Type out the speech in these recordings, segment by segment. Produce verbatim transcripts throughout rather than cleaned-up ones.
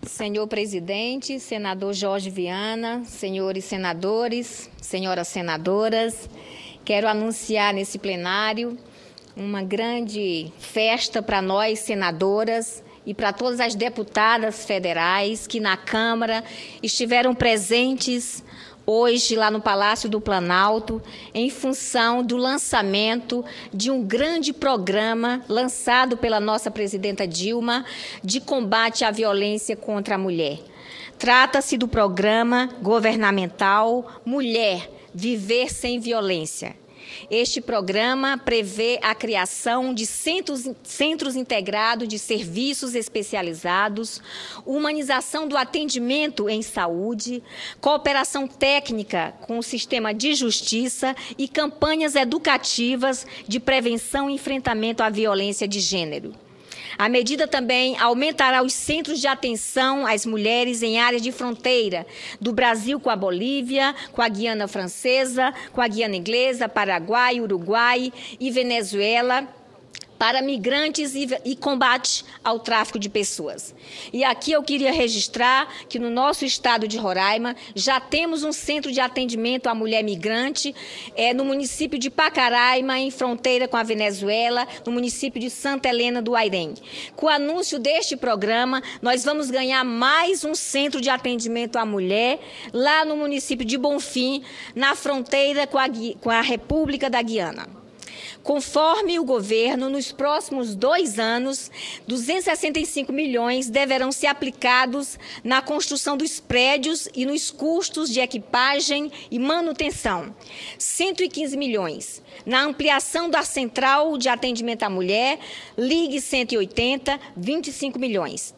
Senhor presidente, senador Jorge Viana, senhores senadores, senhoras senadoras, quero anunciar nesse plenário uma grande festa para nós, senadoras, e para todas as deputadas federais que na Câmara estiveram presentes hoje lá no Palácio do Planalto, em função do lançamento de um grande programa lançado pela nossa presidenta Dilma de combate à violência contra a mulher. Trata-se do programa governamental Mulher, Viver Sem Violência. Este programa prevê a criação de centros, centros integrados de serviços especializados, humanização do atendimento em saúde, cooperação técnica com o sistema de justiça e campanhas educativas de prevenção e enfrentamento à violência de gênero. A medida também aumentará os centros de atenção às mulheres em áreas de fronteira do Brasil com a Bolívia, com a Guiana Francesa, com a Guiana Inglesa, Paraguai, Uruguai e Venezuela, para migrantes e, e combate ao tráfico de pessoas. E aqui eu queria registrar que no nosso estado de Roraima já temos um centro de atendimento à mulher migrante é, no município de Pacaraima, em fronteira com a Venezuela, no município de Santa Helena do Airém. Com o anúncio deste programa, nós vamos ganhar mais um centro de atendimento à mulher lá no município de Bonfim, na fronteira com a, com a República da Guiana. Conforme o governo, nos próximos dois anos, duzentos e sessenta e cinco milhões deverão ser aplicados na construção dos prédios e nos custos de equipagem e manutenção. cento e quinze milhões na ampliação da Central de Atendimento à Mulher, Ligue cento e oitenta, vinte e cinco milhões.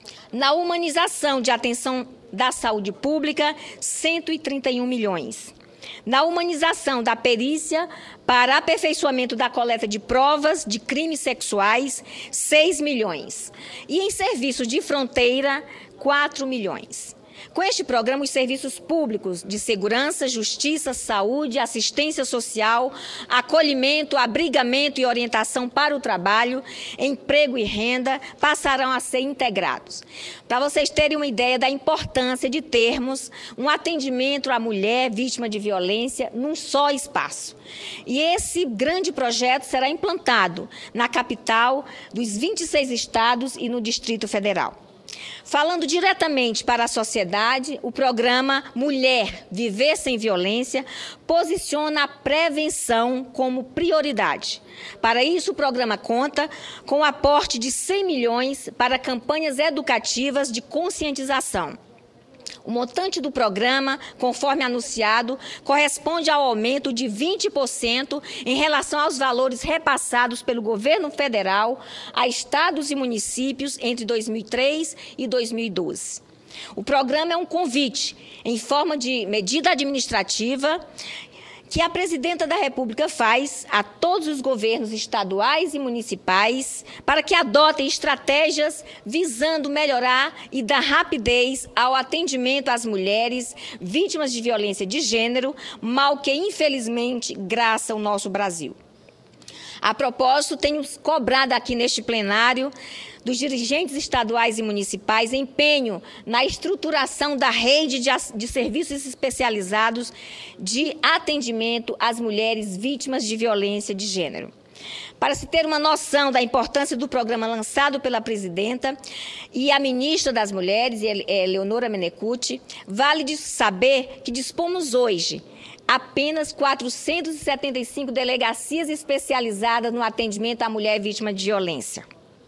Na humanização de atenção da saúde pública, cento e trinta e um milhões. Na humanização da perícia para aperfeiçoamento da coleta de provas de crimes sexuais, seis milhões. E em serviços de fronteira, quatro milhões. Com este programa, os serviços públicos de segurança, justiça, saúde, assistência social, acolhimento, abrigamento e orientação para o trabalho, emprego e renda passarão a ser integrados. Para vocês terem uma ideia da importância de termos um atendimento à mulher vítima de violência num só espaço. E esse grande projeto será implantado na capital dos vinte e seis estados e no Distrito Federal. Falando diretamente para a sociedade, o programa Mulher, Viver Sem Violência posiciona a prevenção como prioridade. Para isso, o programa conta com o aporte de cem milhões para campanhas educativas de conscientização. O montante do programa, conforme anunciado, corresponde ao aumento de vinte por cento em relação aos valores repassados pelo governo federal a estados e municípios entre dois mil e três e dois mil e doze. O programa é um convite em forma de medida administrativa que a presidenta da República faz a todos os governos estaduais e municipais para que adotem estratégias visando melhorar e dar rapidez ao atendimento às mulheres vítimas de violência de gênero, mal que, infelizmente, graça o nosso Brasil. A propósito, tenho cobrado aqui neste plenário dos dirigentes estaduais e municipais empenho na estruturação da rede de, de serviços especializados de atendimento às mulheres vítimas de violência de gênero. Para se ter uma noção da importância do programa lançado pela presidenta e a ministra das Mulheres, Eleonora Menecute, vale de saber que dispomos hoje apenas quatrocentas e setenta e cinco delegacias especializadas no atendimento à mulher vítima de violência.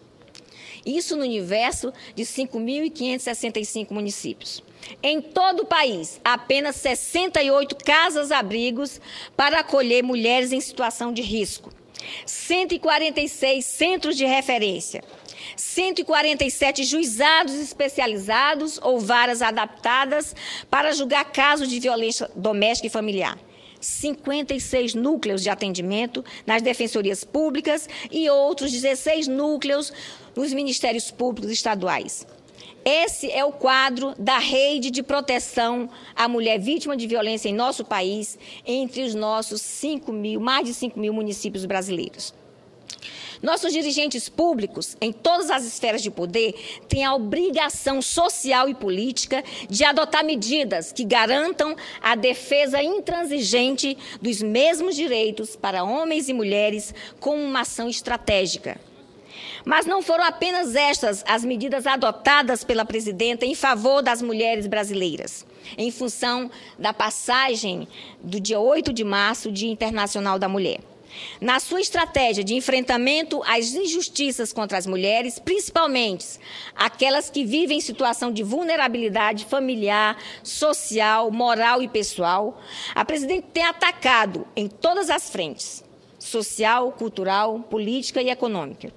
Isso no universo de cinco mil quinhentos e sessenta e cinco municípios. Em todo o país, apenas sessenta e oito casas-abrigos para acolher mulheres em situação de risco. cento e quarenta e seis centros de referência. cento e quarenta e sete juizados especializados ou varas adaptadas para julgar casos de violência doméstica e familiar. cinquenta e seis núcleos de atendimento nas defensorias públicas e outros dezesseis núcleos nos ministérios públicos estaduais. Esse é o quadro da rede de proteção à mulher vítima de violência em nosso país, entre os nossos cinco mil, mais de cinco mil municípios brasileiros. Nossos dirigentes públicos, em todas as esferas de poder, têm a obrigação social e política de adotar medidas que garantam a defesa intransigente dos mesmos direitos para homens e mulheres como uma ação estratégica. Mas não foram apenas estas as medidas adotadas pela presidenta em favor das mulheres brasileiras, em função da passagem do dia oito de março, Dia Internacional da Mulher. Na sua estratégia de enfrentamento às injustiças contra as mulheres, principalmente aquelas que vivem em situação de vulnerabilidade familiar, social, moral e pessoal, a presidente tem atacado em todas as frentes, social, cultural, política e econômica.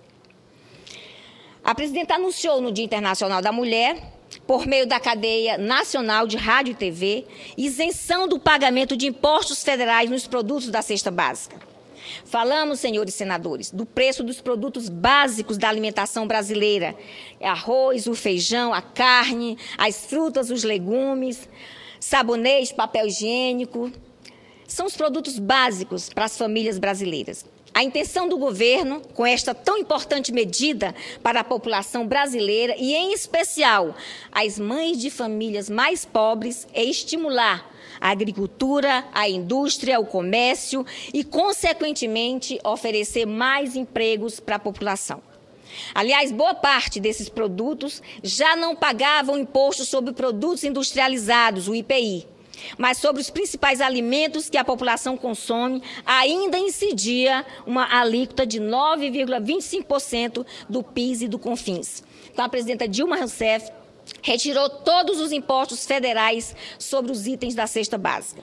A presidenta anunciou no Dia Internacional da Mulher, por meio da cadeia nacional de rádio e T V, isenção do pagamento de impostos federais nos produtos da cesta básica. Falamos, senhores senadores, do preço dos produtos básicos da alimentação brasileira: arroz, o feijão, a carne, as frutas, os legumes, sabonete, papel higiênico. São os produtos básicos para as famílias brasileiras. A intenção do governo, com esta tão importante medida para a população brasileira e, em especial, as mães de famílias mais pobres, é estimular a agricultura, a indústria, o comércio e, consequentemente, oferecer mais empregos para a população. Aliás, boa parte desses produtos já não pagavam imposto sobre produtos industrializados, o I P I. Mas sobre os principais alimentos que a população consome, ainda incidia uma alíquota de nove vírgula vinte e cinco por cento do PIS e do CONFINS. Então, a presidenta Dilma Rousseff retirou todos os impostos federais sobre os itens da cesta básica.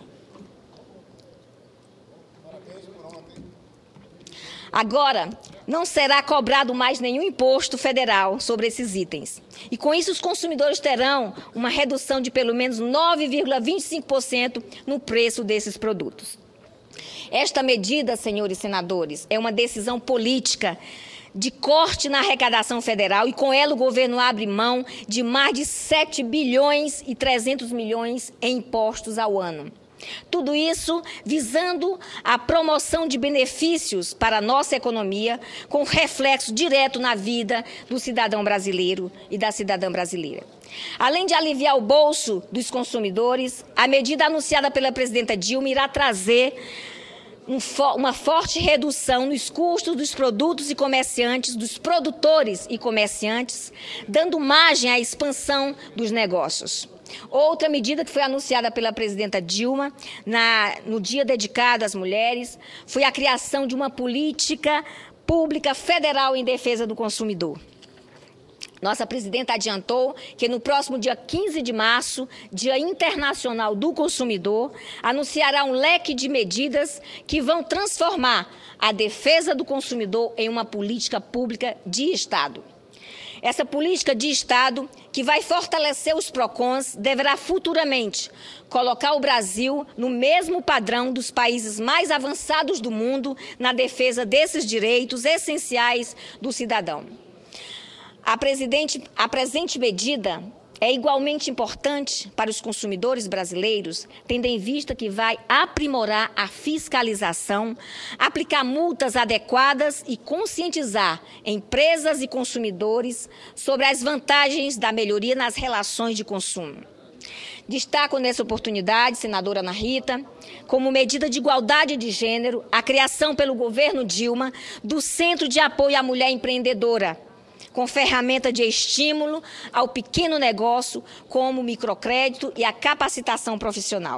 Agora, não será cobrado mais nenhum imposto federal sobre esses itens. E, com isso, os consumidores terão uma redução de pelo menos nove vírgula vinte e cinco por cento no preço desses produtos. Esta medida, senhores senadores, é uma decisão política de corte na arrecadação federal e, com ela, o governo abre mão de mais de sete bilhões e trezentos milhões em impostos ao ano. Tudo isso visando a promoção de benefícios para a nossa economia, com reflexo direto na vida do cidadão brasileiro e da cidadã brasileira. Além de aliviar o bolso dos consumidores, a medida anunciada pela presidenta Dilma irá trazer um fo- uma forte redução nos custos dos produtos e comerciantes, dos produtores e comerciantes, dando margem à expansão dos negócios. Outra medida que foi anunciada pela presidenta Dilma, na, no dia dedicado às mulheres, foi a criação de uma política pública federal em defesa do consumidor. Nossa presidenta adiantou que no próximo dia quinze de março, Dia Internacional do Consumidor, anunciará um leque de medidas que vão transformar a defesa do consumidor em uma política pública de Estado. Essa política de Estado, que vai fortalecer os PROCONs, deverá futuramente colocar o Brasil no mesmo padrão dos países mais avançados do mundo na defesa desses direitos essenciais do cidadão. A, presidente, a presente medida é igualmente importante para os consumidores brasileiros, tendo em vista que vai aprimorar a fiscalização, aplicar multas adequadas e conscientizar empresas e consumidores sobre as vantagens da melhoria nas relações de consumo. Destaco nessa oportunidade, senadora Ana Rita, como medida de igualdade de gênero, a criação pelo governo Dilma do Centro de Apoio à Mulher Empreendedora, com ferramenta de estímulo ao pequeno negócio, como o microcrédito e a capacitação profissional.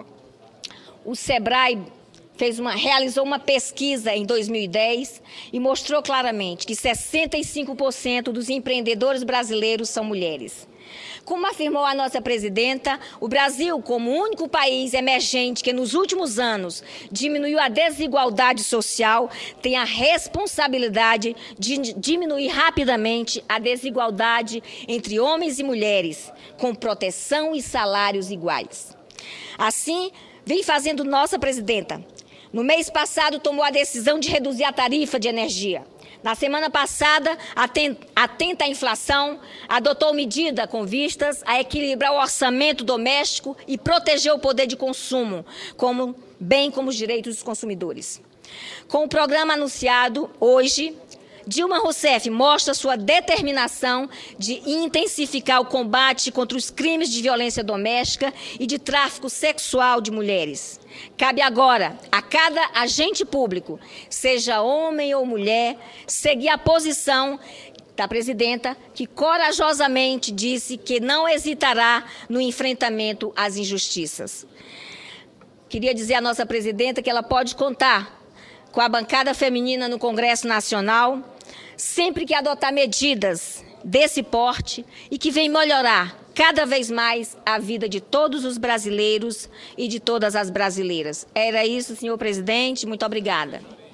O SEBRAE fez uma, realizou uma pesquisa em dois mil e dez e mostrou claramente que sessenta e cinco por cento dos empreendedores brasileiros são mulheres. Como afirmou a nossa presidenta, o Brasil, como o único país emergente que nos últimos anos diminuiu a desigualdade social, tem a responsabilidade de diminuir rapidamente a desigualdade entre homens e mulheres, com proteção e salários iguais. Assim, vem fazendo nossa presidenta. No mês passado, tomou a decisão de reduzir a tarifa de energia. Na semana passada, atenta à inflação, adotou medida com vistas a equilibrar o orçamento doméstico e proteger o poder de consumo, como, bem como os direitos dos consumidores. Com o programa anunciado hoje, Dilma Rousseff mostra sua determinação de intensificar o combate contra os crimes de violência doméstica e de tráfico sexual de mulheres. Cabe agora a cada agente público, seja homem ou mulher, seguir a posição da presidenta, que corajosamente disse que não hesitará no enfrentamento às injustiças. Queria dizer à nossa presidenta que ela pode contar com a bancada feminina no Congresso Nacional, sempre que adotar medidas desse porte e que vem melhorar cada vez mais a vida de todos os brasileiros e de todas as brasileiras. Era isso, senhor presidente. Muito obrigada.